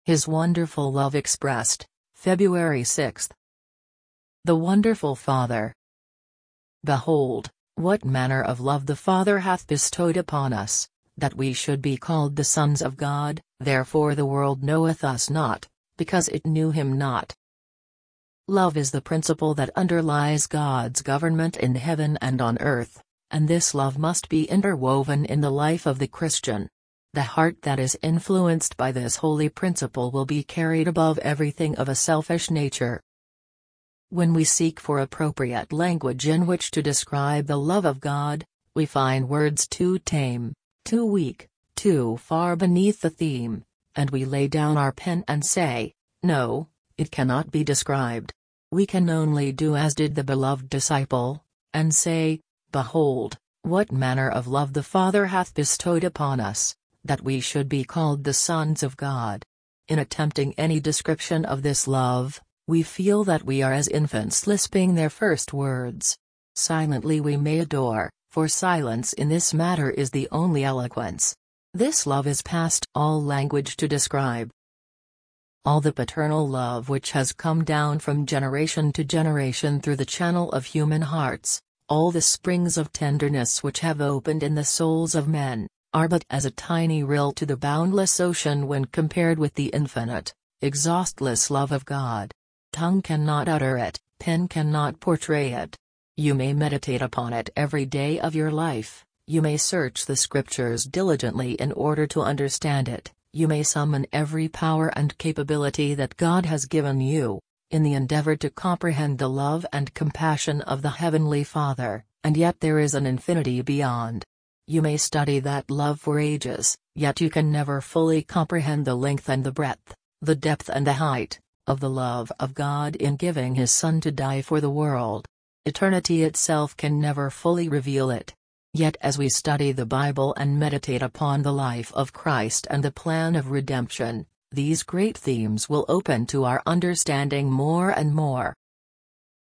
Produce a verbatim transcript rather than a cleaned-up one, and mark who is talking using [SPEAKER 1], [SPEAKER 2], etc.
[SPEAKER 1] His wonderful love expressed, February sixth. The wonderful Father. Behold, what manner of love the Father hath bestowed upon us, that we should be called the sons of God, therefore the world knoweth us not, because it knew him not. Love is the principle that underlies God's government in heaven and on earth, and this love must be interwoven in the life of the Christian. The heart that is influenced by this holy principle will be carried above everything of a selfish nature. When we seek for appropriate language in which to describe the love of God, we find words too tame, too weak, too far beneath the theme, and we lay down our pen and say, no, it cannot be described. We can only do as did the beloved disciple, and say, Behold, what manner of love the Father hath bestowed upon us, that we should be called the sons of God. In attempting any description of this love, we feel that we are as infants lisping their first words. Silently we may adore, for silence in this matter is the only eloquence. This love is past all language to describe. All the paternal love which has come down from generation to generation through the channel of human hearts, all the springs of tenderness which have opened in the souls of men, are but as a tiny rill to the boundless ocean when compared with the infinite, exhaustless love of God. Tongue cannot utter it, pen cannot portray it. You may meditate upon it every day of your life, you may search the Scriptures diligently in order to understand it, you may summon every power and capability that God has given you, in the endeavor to comprehend the love and compassion of the Heavenly Father, and yet there is an infinity beyond. You may study that love for ages, yet you can never fully comprehend the length and the breadth, the depth and the height, of the love of God in giving His Son to die for the world. Eternity itself can never fully reveal it. Yet as we study the Bible and meditate upon the life of Christ and the plan of redemption, these great themes will open to our understanding more and more.